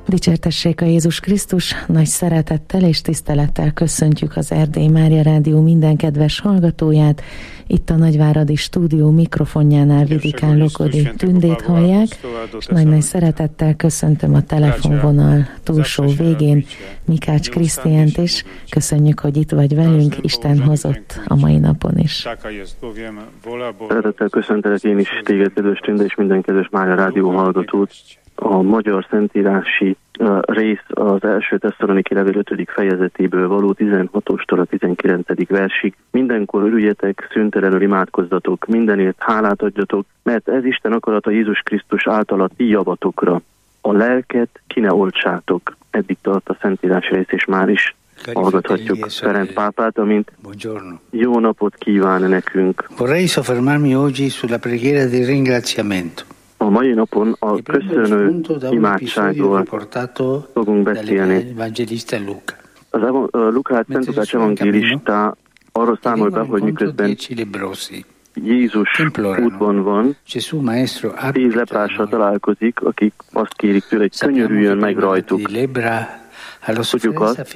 Dicsértessék a Jézus Krisztus, nagy szeretettel és tisztelettel köszöntjük az Erdély Mária Rádió minden kedves hallgatóját. Itt a Nagyváradi stúdió mikrofonjánál Vidikán Lokodi Tündét hallják, és nagy-nagy szeretettel köszöntöm a telefonvonal túlsó végén Mikács Krisztiánt is. Köszönjük, hogy itt vagy velünk, Isten hozott a mai napon is. Szeretettel köszöntelek én is téged, kedves Tünde, és minden kedves Mária Rádió hallgatót. A magyar szentírási rész az első Tesszaloniki levél 5. fejezetéből való 16-ostól a 19. versig. Mindenkor örüljetek, szüntelenül imádkozzatok, mindenért hálát adjatok, mert ez Isten akarata Jézus Krisztus által a ti javatokra. A lelket ki ne oltsátok. Eddig tart a szentírási rész, és már is hallgathatjuk Ferenc pápát, amint jó napot kíván nekünk. Vorrei soffermarmi oggi sulla preghiera di ringraziamento. A mai napon a köszönő imádságról fogunk beszélni. Az Szent Lukács evangélista arról számol be, hogy miközben Jézus útban van, 10 leprással találkozik, akik azt kérik tőle, hogy könyörüljön meg rajtuk. Tudjuk azt,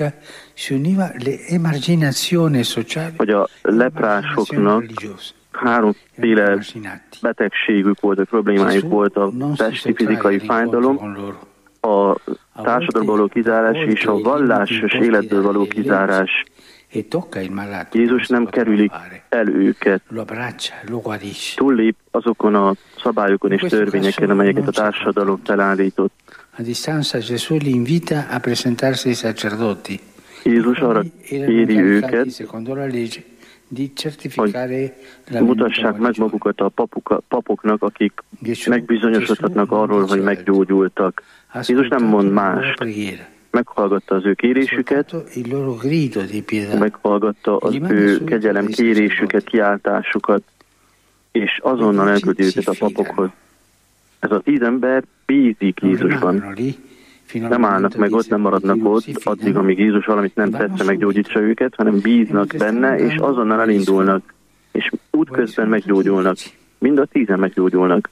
hogy a leprásoknak háromféle betegségük volt, a problémájuk volt: a testi fizikai fájdalom, a társadalomból való kizárás és a vallásos életből való kizárás. Jézus nem kerüli el őket, túllép azokon a szabályokon és törvényeken, amelyeket a társadalom felállított. Jézus arra kéri őket, hogy mutassák meg magukat a papoknak, akik megbizonyosodhatnak arról, hogy meggyógyultak. Jézus nem mond mást. Meghallgatta az ő kérésüket, meghallgatta az ő kegyelem kérésüket, kiáltásukat, és azonnal elküldi őket a papokhoz. Ez a 10 ember bízik Jézusban. Nem állnak meg ott, nem maradnak ott addig, amíg Jézus valamit nem tette, meggyógyítsa őket, hanem bíznak benne, és azonnal elindulnak, és útközben meggyógyulnak. Mind a 10 meggyógyulnak.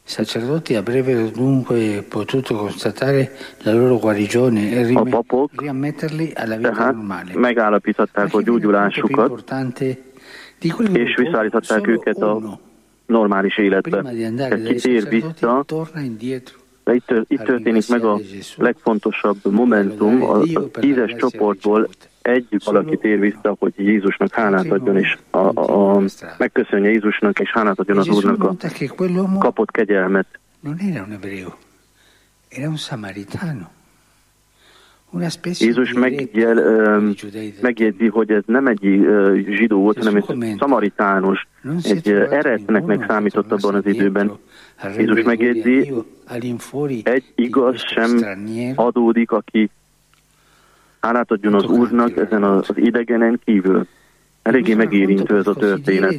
A papok tehát megállapították a gyógyulásukat, és visszaállították őket a normális életbe. Tehát ki tér vissza, de itt történik meg a legfontosabb momentum, a 10-es csoportból egy valaki tér vissza, hogy Jézusnak hálát adjon, és megköszönje Jézusnak, és hálát adjon az Úrnak a kapott kegyelmet. Jézus megjegyzi, hogy ez nem egy zsidó volt, hanem egy szamaritánus, egy eretneknek számított abban az időben. Jézus megjegyzi, egy igaz sem adódik, aki hálát adjon az Úrnak ezen az idegenen kívül. Eléggé megérintő ez a történet.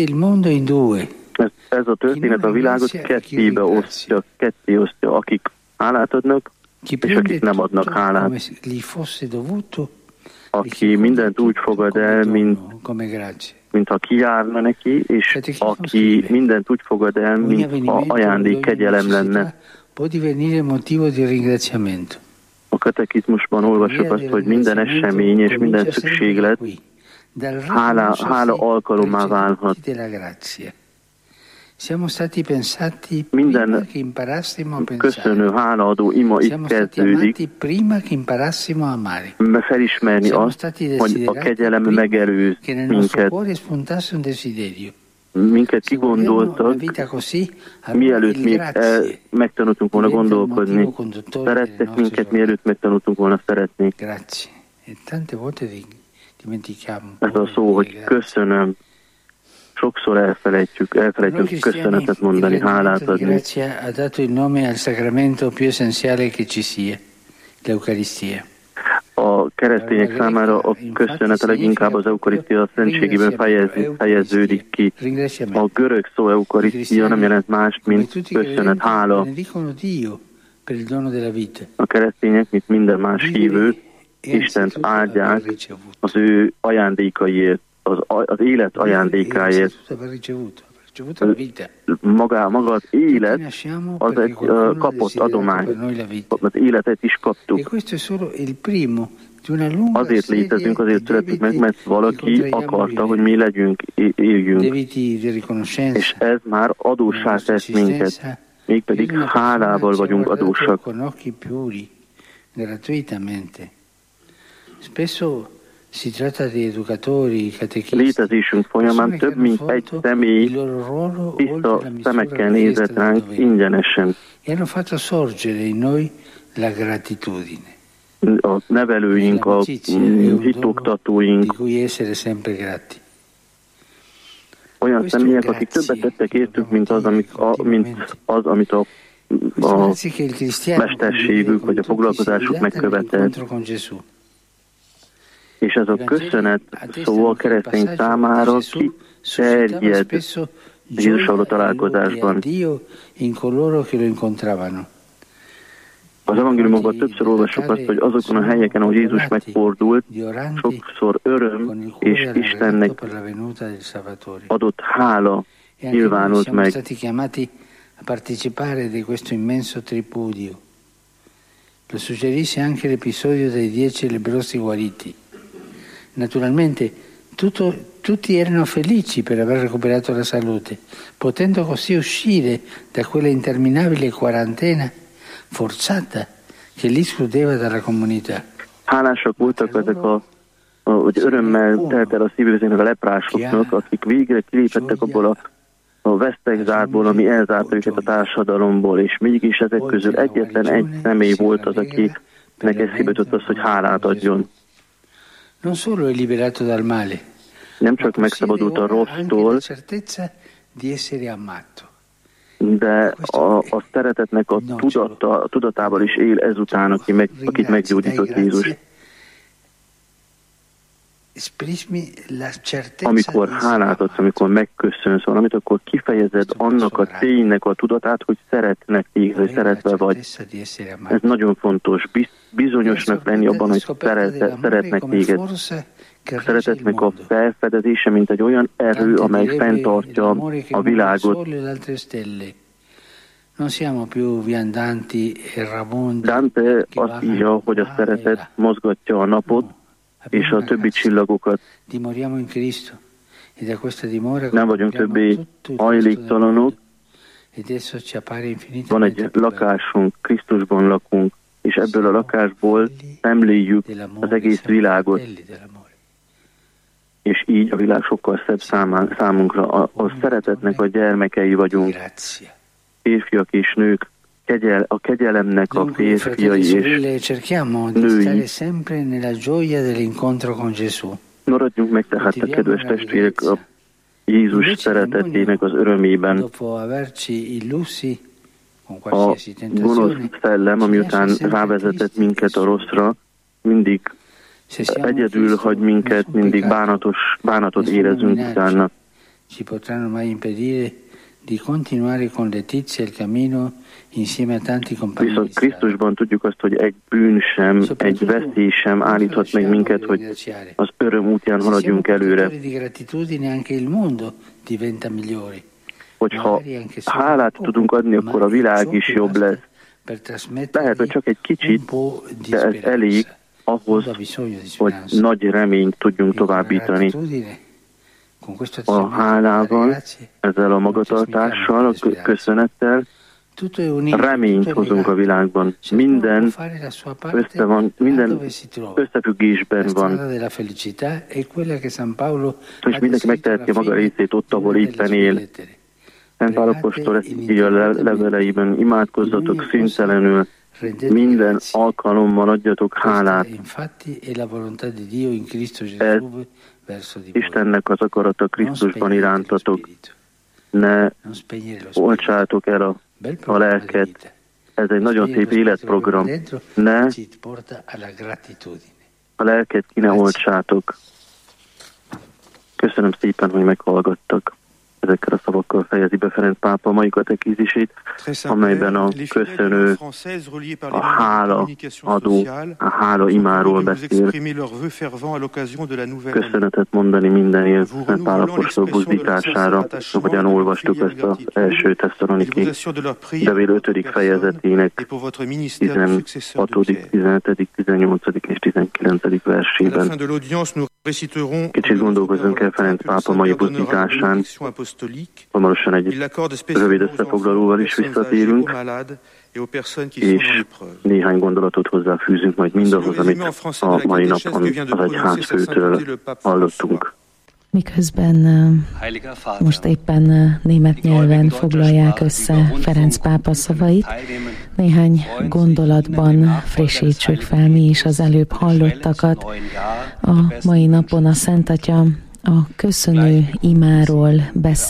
Ez a történet a világot ketté osztja, akik hálát adnak, és akik nem adnak hálát. Aki mindent úgy fogad el, mintha kijárna neki, és aki mindent úgy fogad el, mintha ajándék, kegyelem lenne. A katekizmusban olvasok azt, hogy minden esemény és minden szükséglet hála alkalommá válhat. Minden köszönő, hálaadó ima itt kezdődik, felismerni azt, hogy a kegyelem megelőz minket kigondoltak, mielőtt még megtanultunk volna gondolkodni. Szerettek minket, mielőtt megtanultunk volna szeretni. Ez a szó, hogy köszönöm. Sokszor elfelejtjük köszönetet mondani, hálát adni. A keresztények számára a köszönet a leginkább az eukarisztia szentségében fejeződik ki. A görög szó eukarisztia nem jelent mást, mint köszönet, hála. A keresztények, mint minden más hívő, Istent áldják az ő ajándékaiért, az élet ajándékáért. maga az élet, az egy kapott adomány. Az életet is kaptuk. Azért létezünk, azért születünk meg, mert valaki akarta, hogy mi legyünk, éljünk. És ez már adóssá tesz minket. Mégpedig hálával vagyunk adósak. Létezésünk folyamán több mint egy személy tiszta szemekkel nézett ránk ingyenesen. A nevelőink, a hitoktatóink, olyan személyek, akik többet tettek értük, mint az, amit a mesterségük vagy a foglalkozásuk megkövetelt. És ez a köszönet szó a keresztény számára kiterjed Jézussal a találkozásban. Az evangéliumokban többször olvasjuk azt, hogy azokon a helyeken, ahol Jézus megfordult, sokszor öröm és Istennek adott hála nyilvánult meg. Lo suggerisce anche l'episodio dei 10 lebbrosi guariti. Naturalmente tutti erano felici per aver recuperato la salute, potendo così uscire da quella interminabile quarantena forzata che li escludeva dalla comunità. Hálásak voltak ezek hogy örömmel telt el a szívük a leprásoknak, akik végre kilépettek abból a vesztegzárból, ami elzárta őket a társadalomból, és mégis ezek közül egyetlen egy személy volt az, akinek eszébe jutott az, hogy hálát adjon. Nem csak megszabadult a rossztól, de a szeretetnek a tudatával is él ezután, akit meggyógyított Jézus. Amikor hálát adsz, amikor megköszönsz valamit, akkor kifejezed annak a ténynek a tudatát, hogy szeretnek téged, hogy szeretve vagy. Ez nagyon fontos. Bizonyosnak lenni abban, hogy szeretnek téged. A szeretetnek a felfedezése, mint egy olyan erő, amely fenntartja a világot. Dante azt írja, hogy a szeretet mozgatja a napot, és a többi csillagokat. Nem vagyunk többé hajléktalanok, van egy lakásunk, Krisztusban lakunk, és ebből a lakásból szemléljük az egész világot. És így a világ sokkal szebb számunkra. A szeretetnek a gyermekei vagyunk, férfiak és nők. A kegyelemnek a férfiai és női. Maradjunk meg tehát a kedves testvérek a Jézus szeretetének az örömében. A gonosz szellem, amiután rávezetett minket a rosszra, mindig egyedül hagy minket, mindig bánatot érezünk utána. Viszont Krisztusban tudjuk azt, hogy egy bűn sem, egy veszély sem állíthat meg minket, hogy az öröm útján haladjunk előre. Hogyha hálát tudunk adni, akkor a világ is jobb lesz. Lehet, hogy csak egy kicsit, de ez elég ahhoz, hogy nagy reményt tudjunk továbbítani. A hálával, ezzel a magatartással, a köszönettel reményt hozunk a világban. Minden összefüggésben van. És mindenki megteheti maga részét ott, ahol éppen él. Szent Pál apostol ezt írja a leveleiben, imádkozzatok szüntelenül, minden alkalommal adjatok hálát. Ez Istennek az akarata Krisztusban irántatok. Ne oltsátok el a lelket. Ez egy nagyon szép életprogram. Ne a lelket ki ne oltsátok. Köszönöm szépen, hogy meghallgattak. ezekkel a szavakkal fejezi be Ferenc pápa a mai katekízisét, amelyben a köszönő, a hála adó, a hála imáról beszél. Köszönetet mondani mindenért Szent Pál apostol buzdítására, ahogyan olvastuk ezt az első Tesszaloniki levél 5. fejezetének 16., 17., 18. és 19. versében. Kicsit gondolkozunk el Ferenc pápa mai buzdításán, hamarosan egy rövid összefoglalóval is visszatérünk, és néhány gondolatot hozzáfűzünk majd mindahhoz, amit a mai napon az egyházfőtől hallottunk. Miközben most éppen német nyelven foglalják össze Ferenc pápa szavait, néhány gondolatban frissítsük fel mi is az előbb hallottakat. A mai napon a Szent Atya a köszönő imáról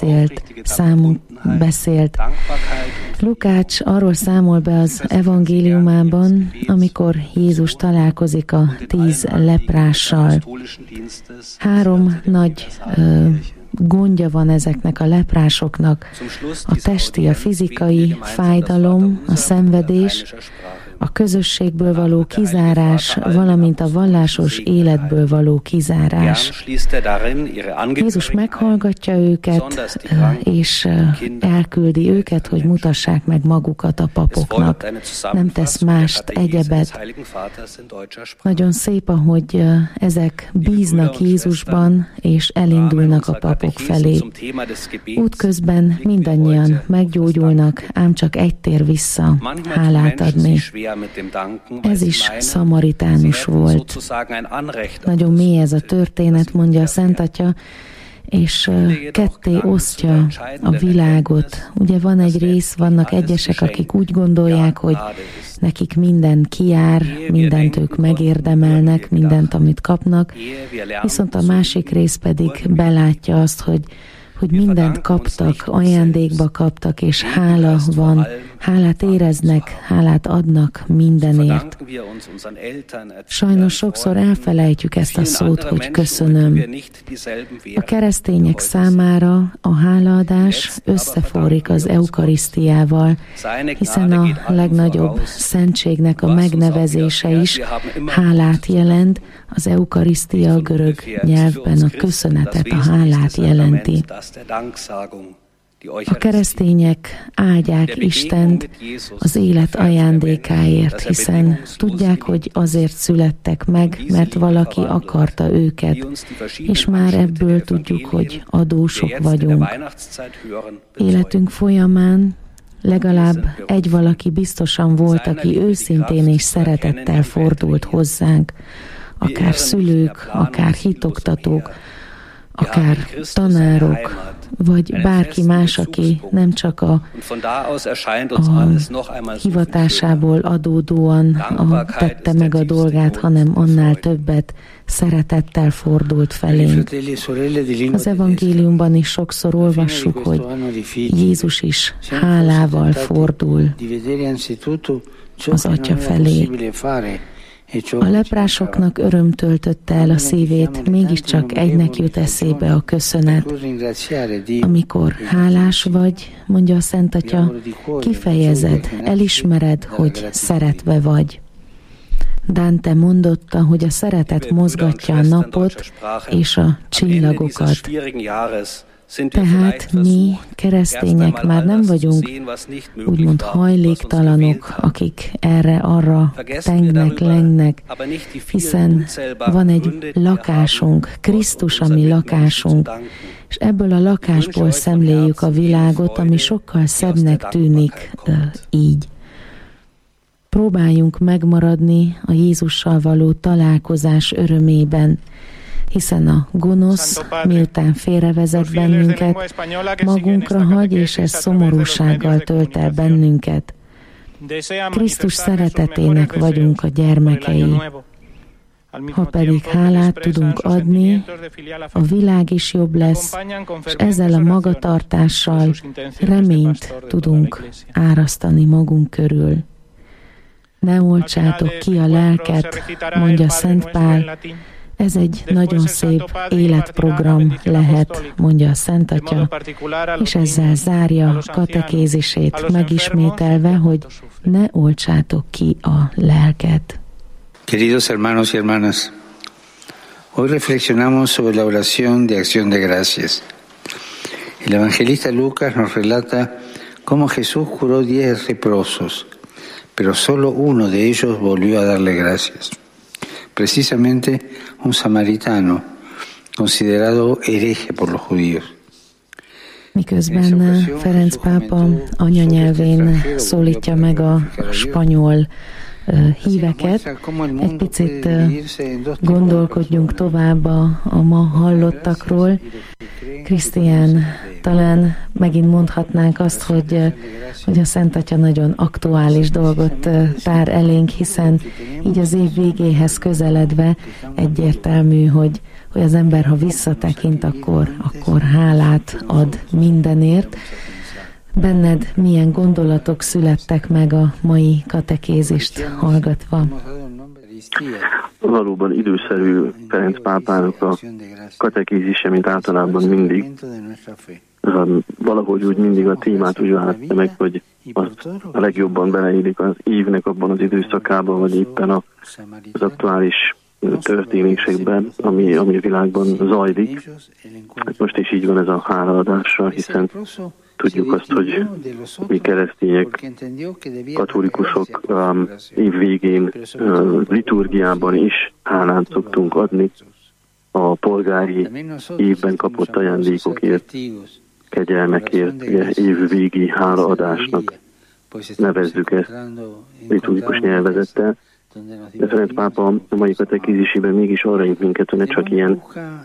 beszélt. Lukács arról számol be az evangéliumában, amikor Jézus találkozik a 10 leprással. 3 nagy gondja van ezeknek a leprásoknak. A testi, a fizikai fájdalom, a szenvedés, a közösségből való kizárás, valamint a vallásos életből való kizárás. Jézus meghallgatja őket, és elküldi őket, hogy mutassák meg magukat a papoknak. Nem tesz mást, egyebet. Nagyon szép, ahogy ezek bíznak Jézusban, és elindulnak a papok felé. Útközben mindannyian meggyógyulnak, ám csak egy tér vissza, hálát adni. Ez is szamaritánus volt. Nagyon mély ez a történet, mondja a Szent Atya, és ketté osztja a világot. Ugye van egy rész, vannak egyesek, akik úgy gondolják, hogy nekik minden kijár, mindent ők megérdemelnek, mindent, amit kapnak, viszont a másik rész pedig belátja azt, hogy mindent kaptak, ajándékba kaptak, és hála van, hálát éreznek, hálát adnak mindenért. Sajnos sokszor elfelejtjük ezt a szót, hogy köszönöm. A keresztények számára a hálaadás összeforrik az eukarisztiával, hiszen a legnagyobb szentségnek a megnevezése is hálát jelent, az eukarisztia a görög nyelvben a köszönetet, a hálát jelenti. A keresztények áldják Istent az élet ajándékáért, hiszen tudják, hogy azért születtek meg, mert valaki akarta őket, és már ebből tudjuk, hogy adósok vagyunk. Életünk folyamán legalább egy valaki biztosan volt, aki őszintén és szeretettel fordult hozzánk, akár szülők, akár hitoktatók, akár tanárok, vagy bárki más, aki nem csak a hivatásából adódóan tette meg a dolgát, hanem annál többet szeretettel fordult felénk. Az evangéliumban is sokszor olvassuk, hogy Jézus is hálával fordul az Atya felé. A leprásoknak öröm töltötte el a szívét, mégiscsak egynek jut eszébe a köszönet. Amikor hálás vagy, mondja a Szent Atya, kifejezed, elismered, hogy szeretve vagy. Dante mondotta, hogy a szeretet mozgatja a napot és a csillagokat. Tehát mi, keresztények már nem vagyunk úgymond hajléktalanok, akik erre-arra tengnek, lengnek, hiszen van egy lakásunk, Krisztus a mi lakásunk, és ebből a lakásból szemléljük a világot, ami sokkal szebbnek tűnik így. Próbáljunk megmaradni a Jézussal való találkozás örömében, hiszen a gonosz, miután félrevezet bennünket, magunkra hagy, és ez szomorúsággal tölt el bennünket. Krisztus szeretetének vagyunk a gyermekei. Ha pedig hálát tudunk adni, a világ is jobb lesz, és ezzel a magatartással reményt tudunk árasztani magunk körül. Ne oltsátok ki a lelket, mondja Szent Pál, Ez egy nagyon szép életprogram lehet, mondja a Szent Atya, és ezzel zárja katekézisét, megismételve, hogy ne oltsátok ki a lelket. Queridos hermanos y hermanas, hoy reflexionamos sobre la oración de acción de gracias. El evangelista Lucas nos relata cómo Jesús curó 10 leprosos, pero solo uno de ellos volvió a darle gracias. Precisamente un samaritano, considerado hereje por los judíos. Miközben Ferenc pápa anyanyelvén szólítja meg a spanyol híveket, egy picit gondolkodjunk tovább a ma hallottakról. Krisztián, talán megint mondhatnánk azt, hogy a Szent Atya nagyon aktuális dolgot tár elénk, hiszen így az év végéhez közeledve egyértelmű, hogy az ember, ha visszatekint, akkor hálát ad mindenért. Benned milyen gondolatok születtek meg a mai katekézist hallgatva? Valóban időszerű Ferenc pápának a katekézise, mint általában mindig. Valahogy úgy mindig a témát úgy választja meg, hogy az a legjobban beleillik az évnek abban az időszakában, vagy éppen az aktuális történésekben, ami a világban zajlik. Most is így van ez a hálaadással, hiszen tudjuk azt, hogy mi keresztények, katolikusok év végén liturgiában is hálát szoktunk adni a polgári évben kapott ajándékokért, kegyelmekért, év végi hálaadásnak nevezzük ezt liturgikus nyelvezettel. De Ferenc pápa a mai katekézisében mégis arra int minket, hogy ne csak ilyen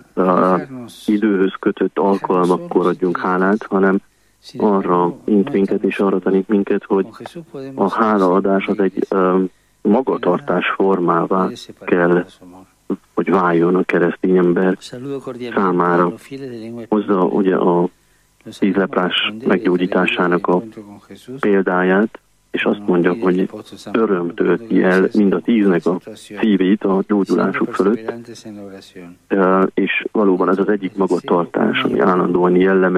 időhöz kötött alkalmakkor adjunk hálát, hanem arra int minket és arra tanít minket, hogy a hálaadás az egy magatartás formává kell, hogy váljon a keresztény ember számára. Hozza ugye a 10 leprás meggyógyításának a példáját, és azt mondja, hogy öröm tölti el mind a 10-nek a szívét a gyógyulásuk fölött, és valóban ez az egyik magatartás, aminek állandóan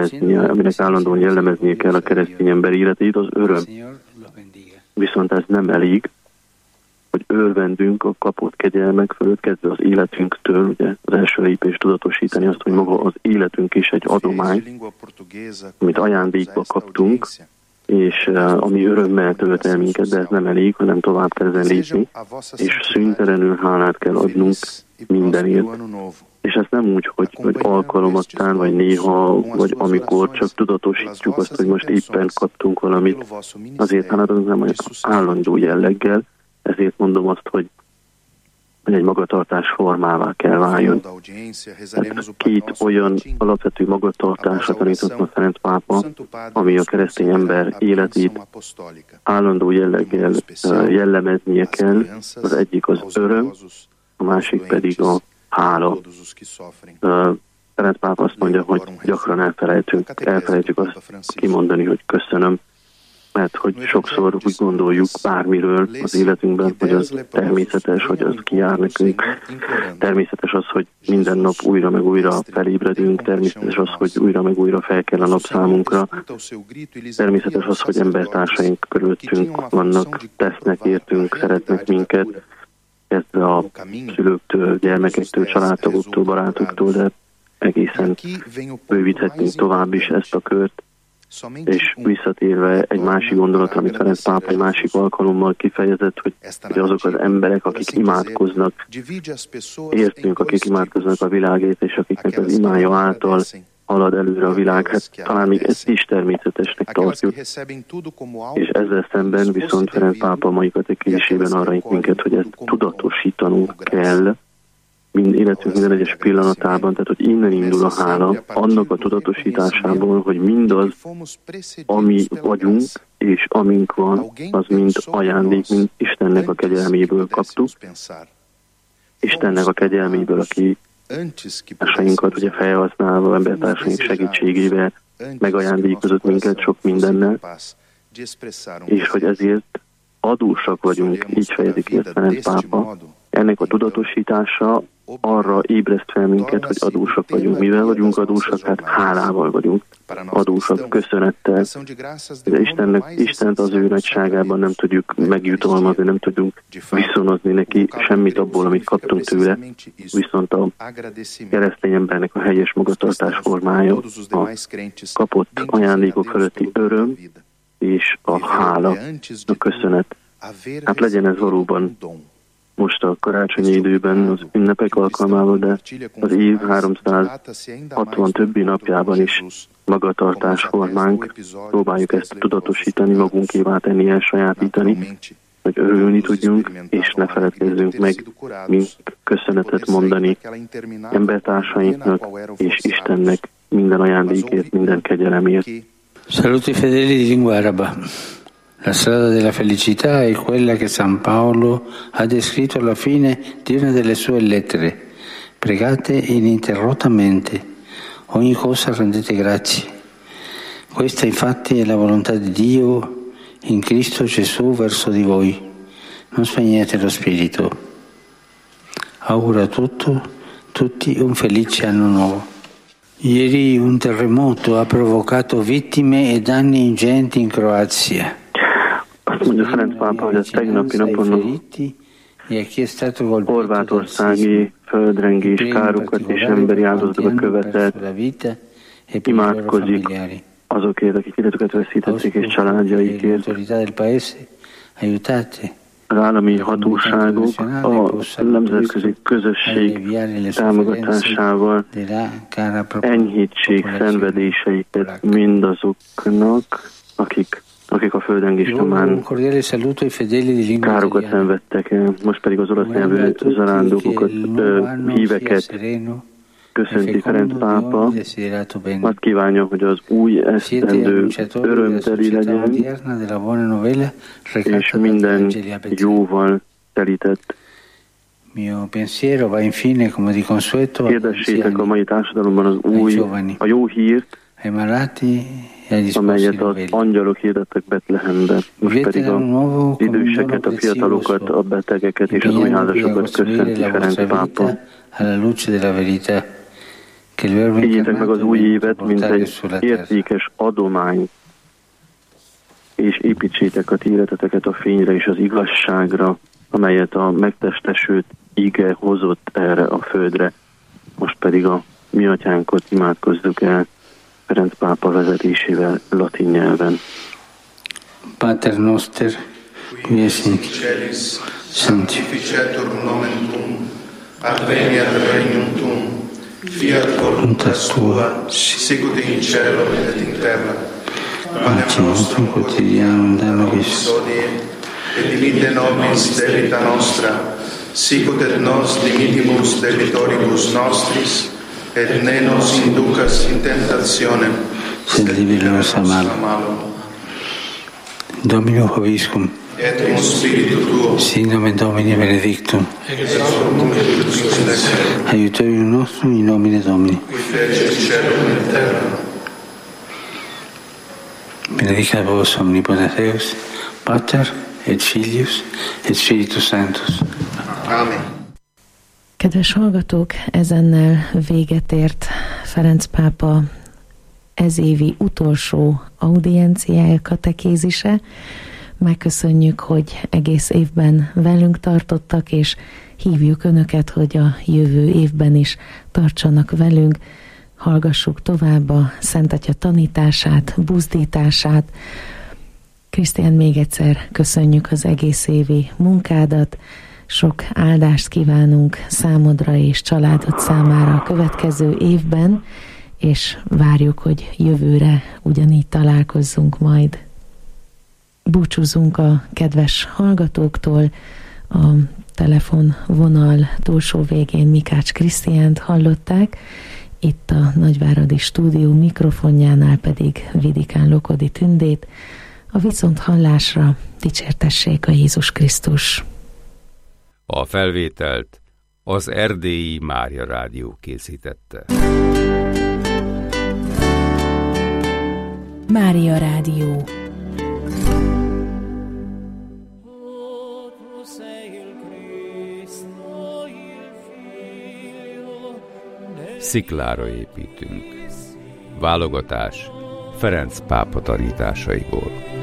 jellemeznie kell a keresztény ember életét, az öröm. Viszont ez nem elég, hogy örvendünk a kapott kegyelmek fölött, kezdve az életünktől, ugye az első lépés tudatosítani azt, hogy maga az életünk is egy adomány, amit ajándékba kaptunk, és ami örömmel tölt el minket, de ez nem elég, hanem tovább kell ezen lépni, és szüntelenül hálát kell adnunk mindenért. És ez nem úgy, hogy alkalomattán, vagy néha, vagy amikor csak tudatosítjuk azt, hogy most éppen kaptunk valamit, azért hálát adunk, nem állandó jelleggel, ezért mondom azt, hogy egy magatartás formává kell váljon. Hát 2 olyan alapvető magatartásra tanított a Ferenc pápa, ami a keresztény ember életét állandó jelleggel jellemeznie kell. Az egyik az öröm, a másik pedig a hála. Ferenc pápa azt mondja, hogy gyakran elfelejtjük azt kimondani, hogy köszönöm, mert hogy sokszor úgy gondoljuk bármiről az életünkben, hogy az természetes, hogy az kijár nekünk. Természetes az, hogy minden nap újra meg újra felébredünk, természetes az, hogy újra meg újra fel kell a nap számunkra. Természetes az, hogy embertársaink körülöttünk vannak, tesznek értünk, szeretnek minket, kezdve a szülőktől, gyermekektől, családtagoktól, barátoktól, de egészen bővíthetnénk tovább is ezt a kört. És visszatérve egy másik gondolatra, amit Ferenc pápa egy másik alkalommal kifejezett, hogy azok az emberek, akik imádkoznak, értünk, akik imádkoznak a világért, és akiknek az imája által halad előre a világ, hát talán még ezt is természetesnek tartjuk. És ezzel szemben viszont Ferenc pápa mai katekézisében arra int minket, hogy ezt tudatosítanunk kell, életünk minden egyes pillanatában, tehát hogy innen indul a hála, annak a tudatosításából, hogy mindaz, ami vagyunk, és amink van, az mind ajándék, mind Istennek a kegyelméből kaptuk. Istennek a kegyelméből, aki társainkat ugye felhasználva, embertársaink segítségével megajándékozott minket sok mindennel, és hogy ezért adósak vagyunk, így fejezik ki a Ferenc pápa. Ennek a tudatosítása arra ébreszt fel minket, hogy adósak vagyunk. Mivel vagyunk adósak? Hát hálával vagyunk adósak, köszönettel. De Istent az ő nagyságában nem tudjuk megjutalmazni, nem tudunk viszonozni neki semmit abból, amit kaptunk tőle. Viszont a keresztény embernek a helyes magatartás formája a kapott ajándékok fölötti öröm és a hála, a köszönet. Hát legyen ez valóban most a karácsonyi időben, az ünnepek alkalmával, de az év 360 többi napjában is magatartás formánk. Próbáljuk ezt tudatosítani, magunkévá tenni, elsajátítani, hogy örülni tudjunk, és ne feledkezzünk meg köszönetet mondani embertársainknak és Istennek minden ajándékért, minden kegyelemért. Saluti fedeli di lingua araba. La strada della felicità è quella che San Paolo ha descritto alla fine di una delle sue lettere. Pregate ininterrottamente, ogni cosa rendete grazie. Questa infatti è la volontà di Dio in Cristo Gesù verso di voi. Non spegnete lo spirito. Auguro a tutti un felice anno nuovo. Ieri un terremoto ha provocato vittime e danni ingenti in Croazia. Azt mondja Ferenc pápa, hogy a tegnapi napon horvátországi földrengés károkat és emberi áldozatokat követett, imádkozik azokért, akik életüket veszítették, és családjaikért. Az állami hatóságok a nemzetközi közösség támogatásával enyhítsék szenvedéseiket mindazoknak, akik a földrengés nyomán károkat szenvedtek. Most pedig az orosz nyelvű zarándokokat, híveket köszönti Ferenc pápa. Azt kívánja, hogy az új esztendő örömteli legyen, és minden jóval telített. Hirdessétek a mai társadalomban a jó hírt, amelyet az angyalok hirdettek Betlehembe. Most pedig az időseket, a fiatalokat, a betegeket és az újházasokat köszönti Ferenc pápa. Éljétek meg az új évet, mint egy értékes adomány, és építsétek a ti életeteket a fényre és az igazságra, amelyet a megtestesült ige hozott erre a földre. Most pedig a mi atyánkot imádkozzuk el Ferenc pápa vezetésével latin nyelven. Pater noster, qui es in celis, sanctificetur nomen tuum, adveniat regnum tuum, fiat voluntas tua, sicut in cielo et in terra. Panem nostrum quotidianum da nobis hodie, et dimitte nobis debita nostra, sicut et nos dimittimus debitoribus nostris, et ne nos inducas in tentationem, sed libera nos a malo. Domino vobiscum, et in spiritu tuo, sin nomen Domini benedictum, aiutorium nostrum in nomine Domini, qui fecit caelum et terra. Benedicat vos omnipotens Deus, Pater et Filius et Spiritus Sanctus. Amen. Kedves hallgatók, ezennel véget ért Ferenc pápa ezévi utolsó audienciája, katekézise. Megköszönjük, hogy egész évben velünk tartottak, és hívjuk Önöket, hogy a jövő évben is tartsanak velünk. Hallgassuk tovább a Szent Atya tanítását, buzdítását. Krisztián, még egyszer köszönjük az egész évi munkádat. Sok áldást kívánunk számodra és családod számára a következő évben, és várjuk, hogy jövőre ugyanígy találkozzunk majd. Búcsúzunk a kedves hallgatóktól. A telefonvonal túlsó végén Mikács Krisztiánt hallották, itt a Nagyváradi Stúdió mikrofonjánál pedig Vidikán Lokodi Tündét. A viszonthallásra dicsértessék a Jézus Krisztus! A felvételt az Erdélyi Mária Rádió készítette. Mária Rádió. sziklára építünk. Válogatás Ferenc pápa tanításaiból.